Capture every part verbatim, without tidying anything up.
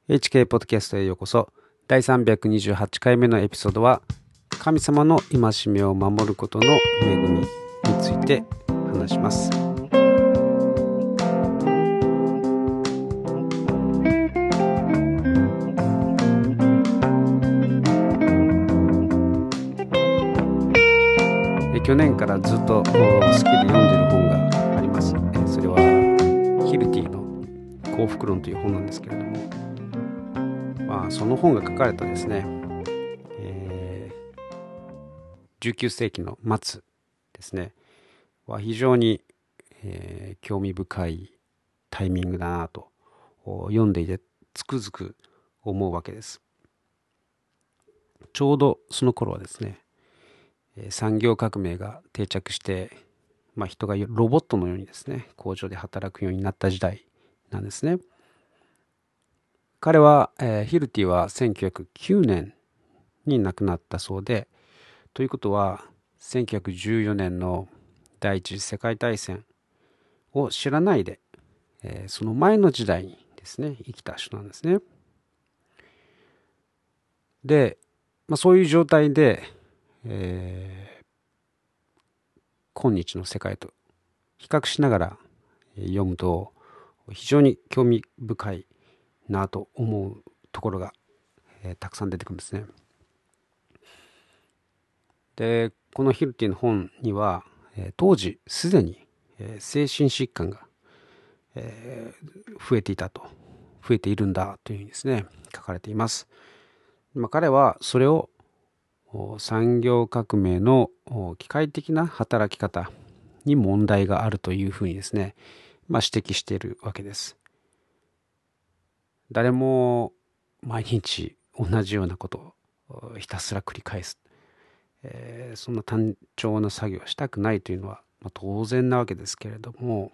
エイチケー ポッドキャストへようこそ。だいさんびゃくにじゅうはちかいめのエピソードは、神様の戒めを守ることの恵みについて話します。去年からずっと好きで読んでる本があります。それはヒルティの幸福論という本なんですけれども、まあ、その本が書かれたですね、えー、じゅうきゅうせいきの末ですねは非常に、えー、興味深いタイミングだなと読んでいてつくづく思うわけです。ちょうどその頃はですね、産業革命が定着して、まあ、人がロボットのようにですね工場で働くようになった時代なんですね。彼は、えー、ヒルティはせんきゅうひゃくきゅうねんに亡くなったそうで、ということはせんきゅうひゃくじゅうよねんの第一次世界大戦を知らないで、えー、その前の時代にですね生きた人なんですね。で、まあ、そういう状態で、えー、今日の世界と比較しながら読むと非常に興味深いなと思うところが、えー、たくさん出てくるんですね。で、このヒルティの本には、えー、当時すでに、えー、精神疾患が、えー、増えていたと増えているんだというふうにですね書かれています。まあ、彼はそれを産業革命の機械的な働き方に問題があるというふうにですね、まあ、指摘しているわけです。誰も毎日同じようなことをひたすら繰り返す、えー、そんな単調な作業をしたくないというのは、まあ、当然なわけですけれども、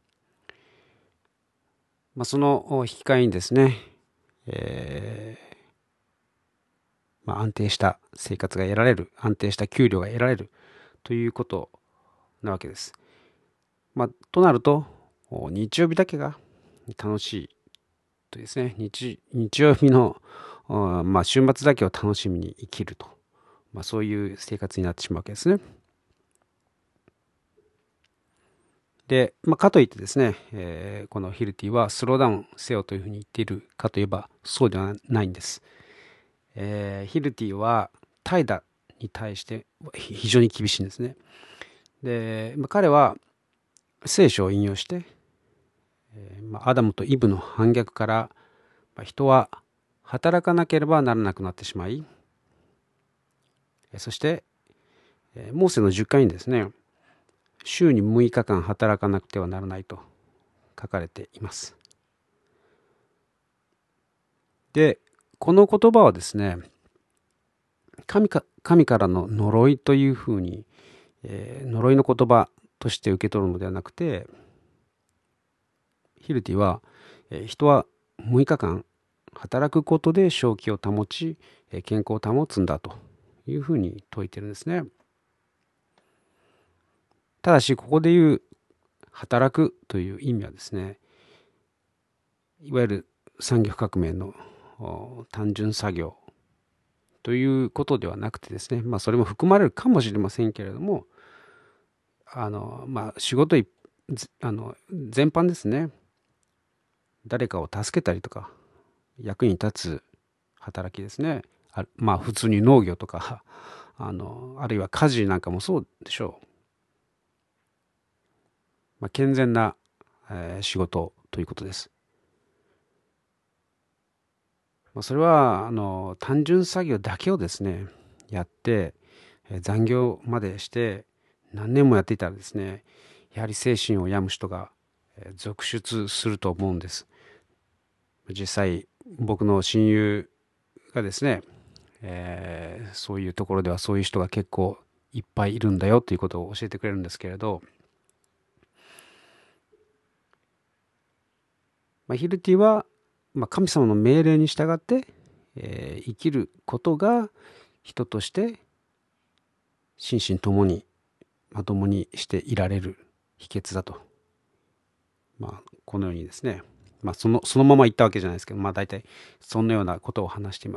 まあ、その引き換えにですね、えーまあ、安定した生活が得られる、安定した給料が得られるということなわけです。まあ、となると、日曜日だけが楽しいとですね、日、日曜日の、まあ、週末だけを楽しみに生きると、まあ、そういう生活になってしまうわけですね。で、まあ、かといってですね、えー、このヒルティはスローダウンせよというふうに言っているかといえばそうではないんです。えー、ヒルティは怠惰に対して非常に厳しいんですね。で、まあ、彼は聖書を引用して、えーまあ、アダムとイブの反逆から、まあ、人は働かなければならなくなってしまい、そして、えー、モーセのじゅっかいにですね、週にむいかかん働かなくてはならないと書かれています。で、この言葉はですね、神か神からの呪いというふうに、えー、呪いの言葉として受け取るのではなくて、ヒルティは、えー、人はむいかかん働くことで正気を保ち、えー、健康を保つんだというふうに説いてるんですね。ただしここで言う働くという意味はですね、いわゆる産業革命の単純作業ということではなくてですね、まあそれも含まれるかもしれませんけれども、あのまあ仕事いあの全般ですね、誰かを助けたりとか役に立つ働きですね。あまあ普通に農業とかあのあるいは家事なんかもそうでしょう。まあ、健全な、えー、仕事ということです。まあ、それはあの単純作業だけをですねやって、えー、残業までして何年もやっていたらですね、やはり精神を病む人が、えー、続出すると思うんです。実際僕の親友がですね、えー、そういうところではそういう人が結構いっぱいいるんだよということを教えてくれるんですけれど、まあ、ヒルティは、まあ、神様の命令に従って、えー、生きることが人として心身ともにまともにしていられる秘訣だと、まあ、このようにですねまあその、そのまま言ったわけじゃないですけど、まあ大体そんなようなことを話しています。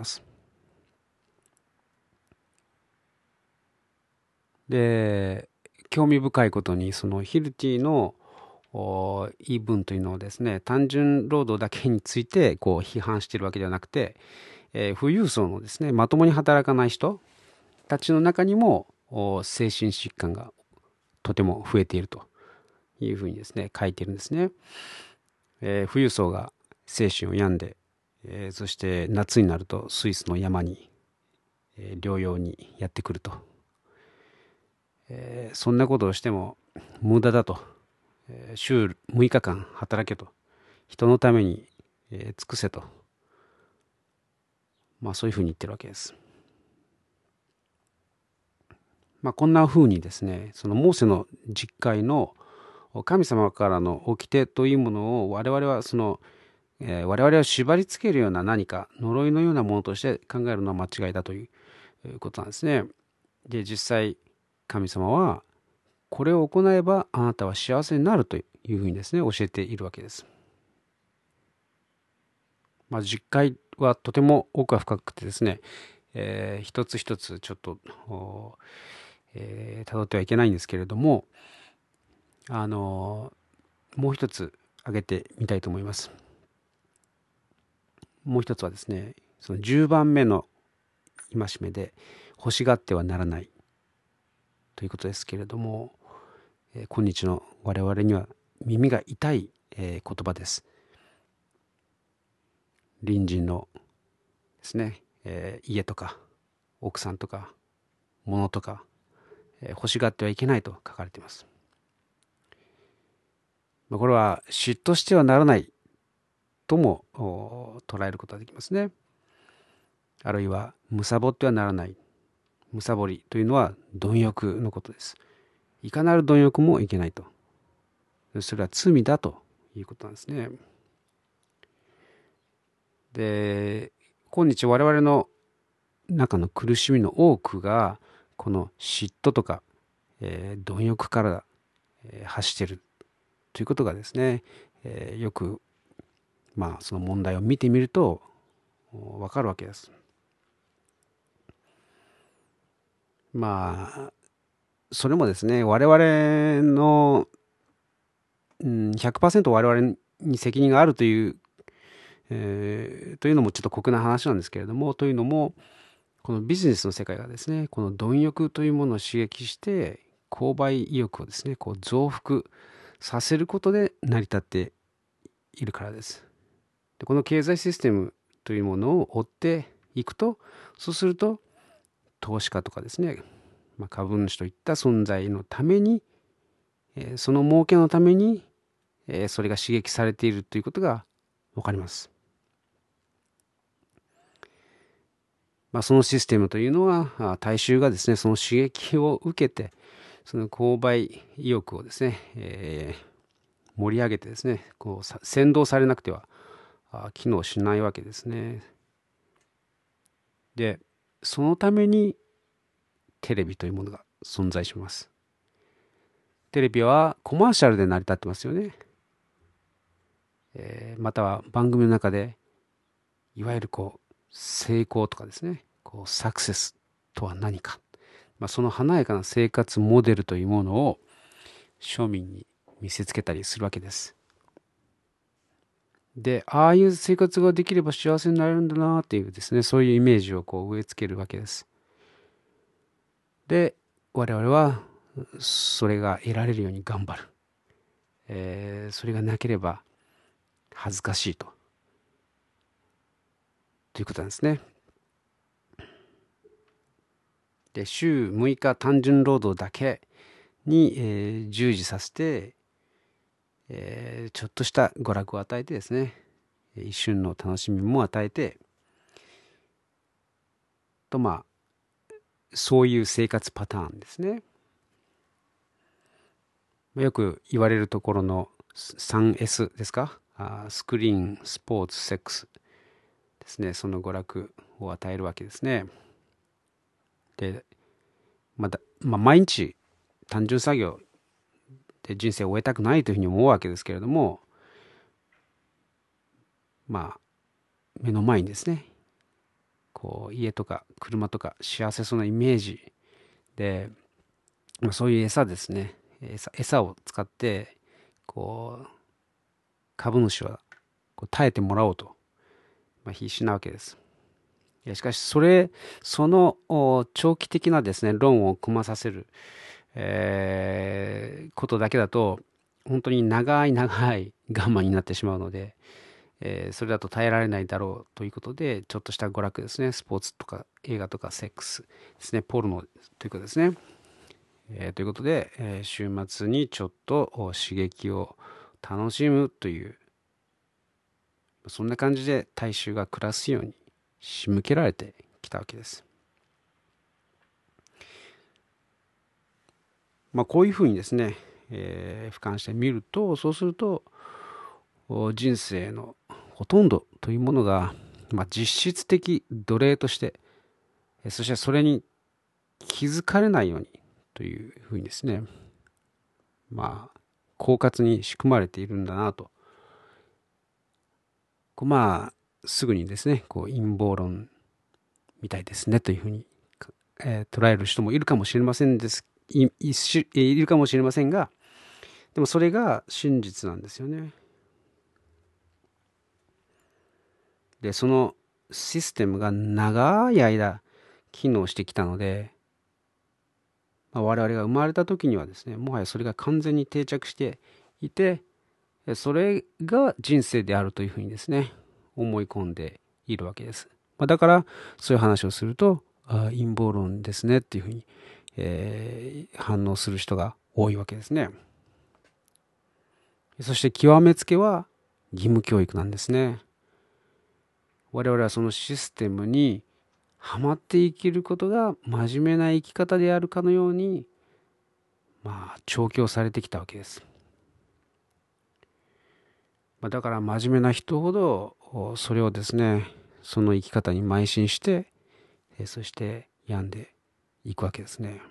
で、興味深いことに、そのヒルティの言い分というのをですね、単純労働だけについてこう批判しているわけではなくて、えー、富裕層のですね、まともに働かない人たちの中にも精神疾患がとても増えているというふうにですね、書いているんですね。えー、富裕層が精神を病んで、えー、そして夏になるとスイスの山に、えー、療養にやってくると、えー、そんなことをしても無駄だと、えー、週むいかかん働けと、人のために、えー、尽くせと、まあそういうふうに言ってるわけです。まあこんなふうにですね、そのモーセの実会の神様からの掟というものを我々はその、えー、我々を縛り付けるような何か呪いのようなものとして考えるのは間違いだということなんですね。で、実際神様はこれを行えばあなたは幸せになるというふうにですね教えているわけです。まあ、実会はとても奥が深くてですね、えー、一つ一つちょっとえー、辿ってはいけないんですけれども、あのもう一つ挙げてみたいと思います。もう一つはですね、そのじゅうばんめの戒めで欲しがってはならないということですけれども、えー、今日の我々には耳が痛い、えー、言葉です。隣人のですね、えー、家とか奥さんとか物とか、えー、欲しがってはいけないと書かれています。これは嫉妬してはならないとも捉えることができますね。あるいは貪ってはならない。貪りというのは貪欲のことです。いかなる貪欲もいけないと。それは罪だということなんですね。で、今日我々の中の苦しみの多くがこの嫉妬とか、えー、貪欲から、えー、発しているということがですね、えー、よくまあその問題を見てみるとわかるわけです。まあそれもですね、我々の、うん、ひゃくパーセント我々に責任があるという、えー、というのもちょっと酷な話なんですけれども、というのもこのビジネスの世界がですね、この貪欲というものを刺激して購買意欲をですね、こう増幅させることで成り立っているからです。で、この経済システムというものを追っていくと、そうすると投資家とかですね、まあ、株主といった存在のために、えー、その儲けのために、えー、それが刺激されているということが分かります。まあ、そのシステムというのは大衆がですねその刺激を受けてその購買意欲をですね、えー、盛り上げてですねこう先導されなくては機能しないわけですね。でそのためにテレビというものが存在します。テレビはコマーシャルで成り立ってますよね。えー、または番組の中でいわゆるこう成功とかですねこうサクセスとは何か、まあ、その華やかな生活モデルというものを庶民に見せつけたりするわけです。で、ああいう生活ができれば幸せになれるんだなっていうですねそういうイメージをこう植え付けるわけです。で我々はそれが得られるように頑張る、えー、それがなければ恥ずかしいとということなんですね。で週むいか単純労働だけに、えー、従事させて、えー、ちょっとした娯楽を与えてですね一瞬の楽しみも与えてとまあそういう生活パターンですね。よく言われるところの スリーエス ですか、あスクリーン、スポーツ、セックスですね、その娯楽を与えるわけですね。で、まだ、まあ、毎日単純作業で人生を終えたくないというふうに思うわけですけれども、 まあ目の前にですね、こう家とか車とか幸せそうなイメージで、まあ、そういう餌ですね、餌、餌を使ってこう株主はこう耐えてもらおうと、まあ、必死なわけです。しかしそれその長期的なですね論を組まさせる、えーことだけだと本当に長い長い我慢になってしまうので、えーそれだと耐えられないだろうということで、ちょっとした娯楽ですね、スポーツとか映画とかセックスですね、ポルノということですね。えーということで、えー週末にちょっと刺激を楽しむという、そんな感じで大衆が暮らすように仕向けられてきたわけです。まあ、こういうふうにですね、えー俯瞰してみると、そうすると人生のほとんどというものが、まあ、実質的奴隷として、そしてそれに気づかれないようにというふうにですね、まあ狡猾に仕組まれているんだなと、まあすぐにですね、こう陰謀論みたいですねというふうに、えー捉える人もいるかもしれませんですいいしいるかもしれませんが、でもそれが真実なんですよね。でそのシステムが長い間機能してきたので、まあ、我々が生まれた時にはですね、もはやそれが完全に定着していて、それが人生であるというふうにですね、思い込んでいるわけです。まあ、だからそういう話をすると、あ陰謀論ですねっていうふうに、えー反応する人が多いわけですね。そして極めつけは義務教育なんですね。我々はそのシステムにはまって生きることが真面目な生き方であるかのように、まあ調教されてきたわけです。まあ、だから真面目な人ほどそれをですね、その生き方に邁進して、そして病んでいくわけですね。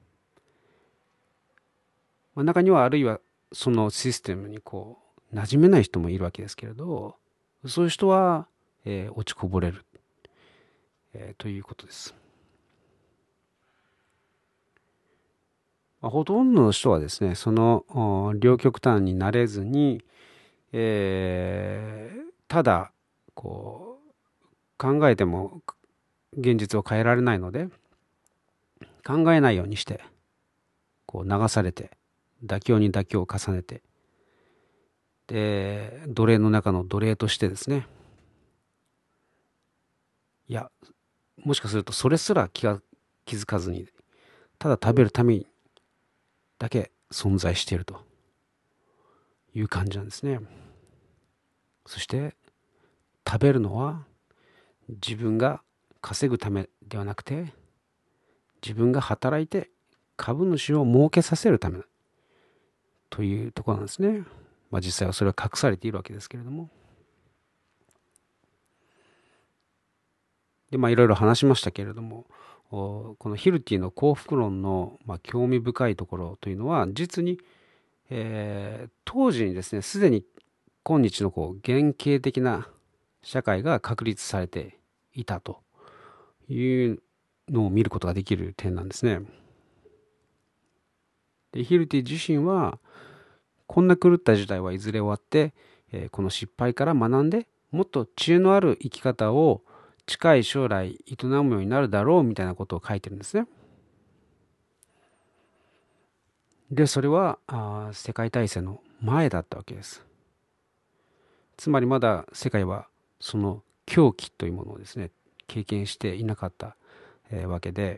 まあ、中にはあるいはそのシステムにこう馴染めない人もいるわけですけれど、そういう人は、えー落ちこぼれる、えーということです。まあ、ほとんどの人はですね、そのお両極端になれずに、えーただこう考えても現実を変えられないので、考えないようにしてこう流されて妥協に妥協を重ねて、で奴隷の中の奴隷としてですね、いやもしかするとそれすら気が気づかずに、ただ食べるためにだけ存在しているという感じなんですね。そして食べるのは自分が稼ぐためではなくて、自分が働いて株主を儲けさせるためというところなんですね。まあ実際はそれは隠されているわけですけれども。でまあいろいろ話しましたけれども、このヒルティの幸福論の、まあ、興味深いところというのは、実に、えー当時にですね、すでに今日のこう原型的な社会が確立されていたというのを見ることができる点なんですね。でヒルティ自身は、こんな狂った時代はいずれ終わって、えーこの失敗から学んでもっと知恵のある生き方を近い将来営むようになるだろうみたいなことを書いてるんですね。でそれはあ世界大戦の前だったわけです。つまりまだ世界はその狂気というものをですね経験していなかった、えーわけで、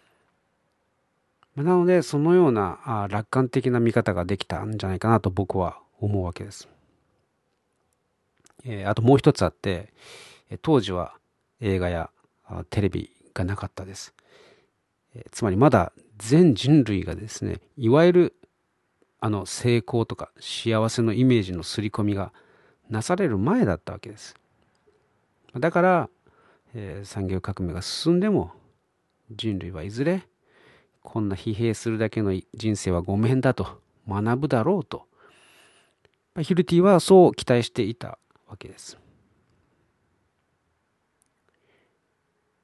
なのでそのようなあ楽観的な見方ができたんじゃないかなと僕は思うわけです。えーあともう一つあって、当時は映画やテレビがなかったです。つまりまだ全人類がですね、いわゆるあの成功とか幸せのイメージの刷り込みがなされる前だったわけです。だから、えー産業革命が進んでも人類はいずれこんな疲弊するだけの人生はごめんだと学ぶだろうと、ヒルティはそう期待していたわけです。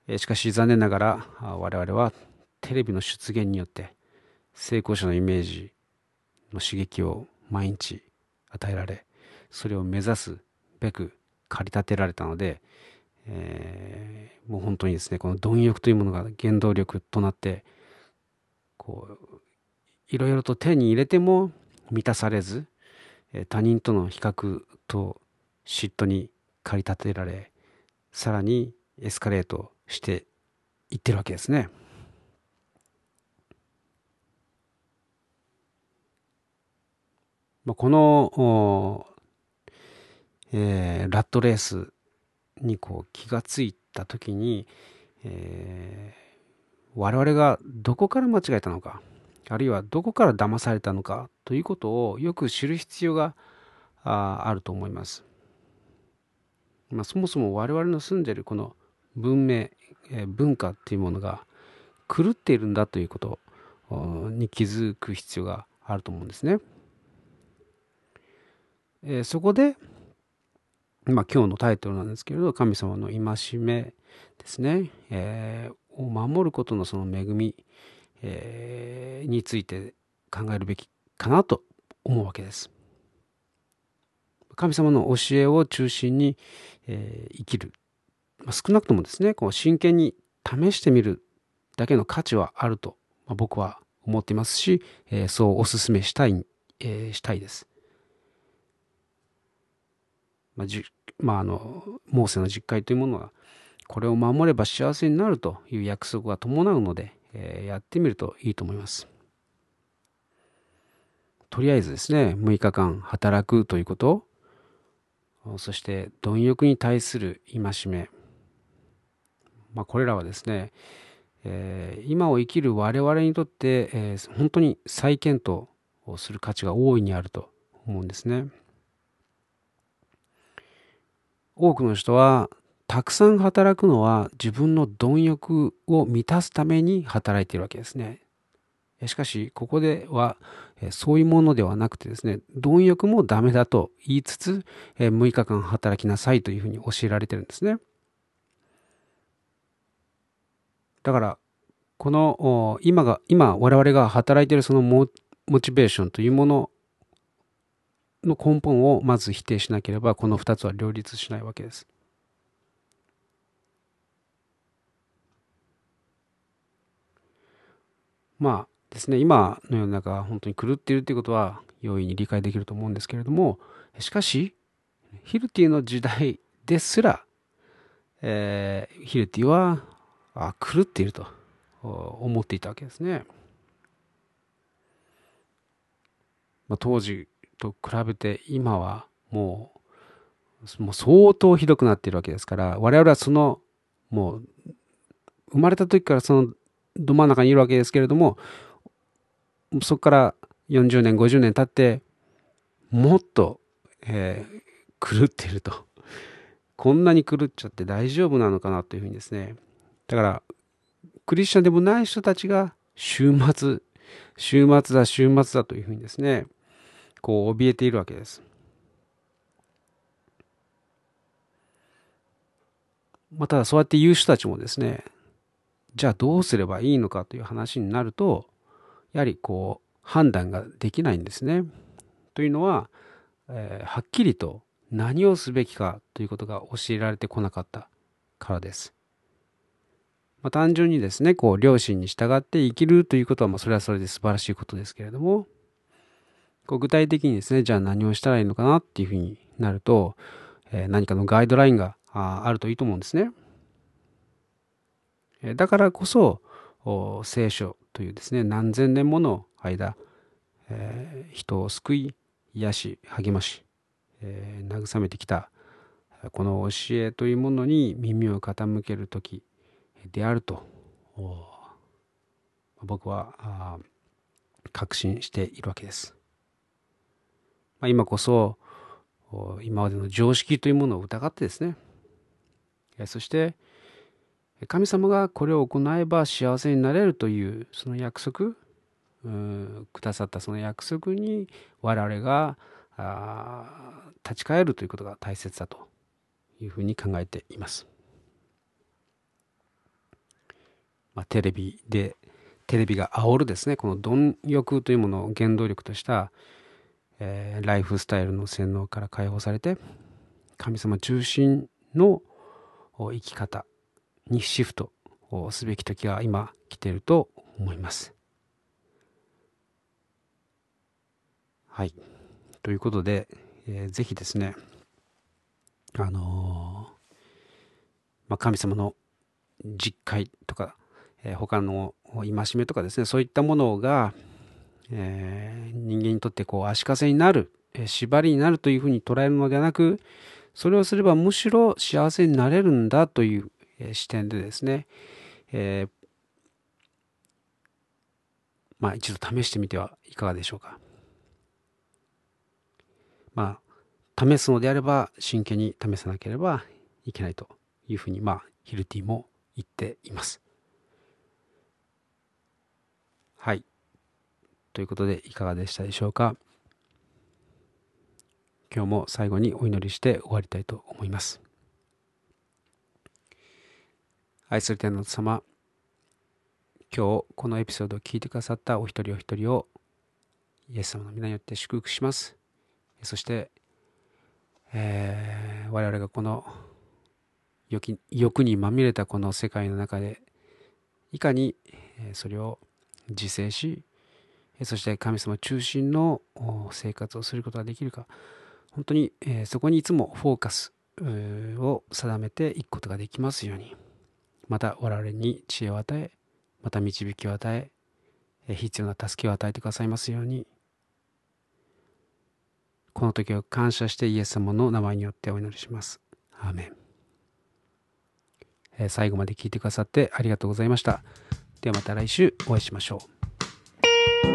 しかし残念ながら我々はテレビの出現によって成功者のイメージの刺激を毎日与えられ、それを目指すべく駆り立てられたので、えー、もう本当にですね、この貪欲というものが原動力となって、こういろいろと手に入れても満たされず、他人との比較と嫉妬に駆り立てられ、さらにエスカレートしていってるわけですね。まあ、この、えー、ラットレースにこう気がついたときに、えー、我々がどこから間違えたのか、あるいはどこから騙されたのかということをよく知る必要が あ, あると思います。まあ、そもそも我々の住んでいるこの文明、えー、文化っていうものが狂っているんだということに気づく必要があると思うんですね。えー、そこで、まあ、今日のタイトルなんですけれど、神様の戒めですね、えー、を守ることのその恵み、えー、について考えるべきかなと思うわけです。神様の教えを中心に、えー、生きる、まあ、少なくともですね、こう真剣に試してみるだけの価値はあると、まあ、僕は思っていますし、えー、そうお勧めしたい、えー、したいです。まあ、じまあ、あのモーセの実会というものはこれを守れば幸せになるという約束が伴うので、えー、やってみるといいと思います。とりあえずですね、むいかかん働くということ、そして貪欲に対する戒め、まあ、これらはですね、えー、今を生きる我々にとって、えー、本当に再検討をする価値が大いにあると思うんですね。多くの人はたくさん働くのは自分の貪欲を満たすために働いているわけですね。しかしここではそういうものではなくてですね、貪欲もダメだと言いつつむいかかん働きなさいというふうに教えられてるんですね。だからこの今が今我々が働いているそのモチベーションというものの根本をまず否定しなければこのふたつは両立しないわけです。まあですね、今の世の中が本当に狂っているということは容易に理解できると思うんですけれども、しかしヒルティの時代ですら、えー、ヒルティはあ狂っていると思っていたわけですね。まあ、当時と比べて今はもう、もう相当ひどくなっているわけですから、我々はそのもう生まれた時からそのど真ん中にいるわけですけれども、そこからよんじゅうねんごじゅうねん経ってもっと、えー、狂っていると、こんなに狂っちゃって大丈夫なのかなというふうにですね、だからクリスチャンでもない人たちが週末週末だ週末だというふうにですね、こう怯えているわけです。まあ、ただそうやって言う人たちもですね、じゃあどうすればいいのかという話になると、やはりこう判断ができないんですね。というのは、えーはっきりと何をすべきかということが教えられてこなかったからです。まあ、単純にですね、こう良心に従って生きるということは、まあそれはそれで素晴らしいことですけれども、こう具体的にですね、じゃあ何をしたらいいのかなっていうふうになると、えー何かのガイドラインがああるといいと思うんですね。えーだからこそ、聖書というですね、何千年もの間、えー人を救い、癒し、励まし、えー慰めてきたこの教えというものに耳を傾ける時であると僕は確信しているわけです。まあ、今こそ今までの常識というものを疑ってですね、そして神様がこれを行えば幸せになれるというその約束くださったその約束に我々が立ち返るということが大切だというふうに考えています。 まあ、テレビでテレビが煽るですね、この貪欲というものを原動力とした、えーライフスタイルの洗脳から解放されて、神様中心の生き方にシフトをすべき時が今来ていると思います。はい。ということで、えーぜひですね、あのーまあ、神様の実会とか、えー他の戒めとかですね、そういったものが、えー人間にとってこう足かせになる、えー縛りになるというふうに捉えるのではなく、それをすればむしろ幸せになれるんだという、えー視点でですね、えーまあ一度試してみてはいかがでしょうか。まあ試すのであれば真剣に試さなければいけないというふうに、まあヒルティも言っています。はい。ということでいかがでしたでしょうか。今日も最後にお祈りして終わりたいと思います。愛する天の様、今日このエピソードを聞いてくださったお一人お一人をイエス様の皆によって祝福します。そして、えー我々がこの欲欲にまみれたこの世界の中でいかにそれを自制し、そして神様中心の生活をすることができるか、本当にそこにいつもフォーカスを定めていくことができますように、また我々に知恵を与え、また導きを与え、必要な助けを与えてくださいますように、この時を感謝してイエス様の名前によってお祈りします。アーメン。最後まで聞いてくださってありがとうございました。ではまた来週お会いしましょう。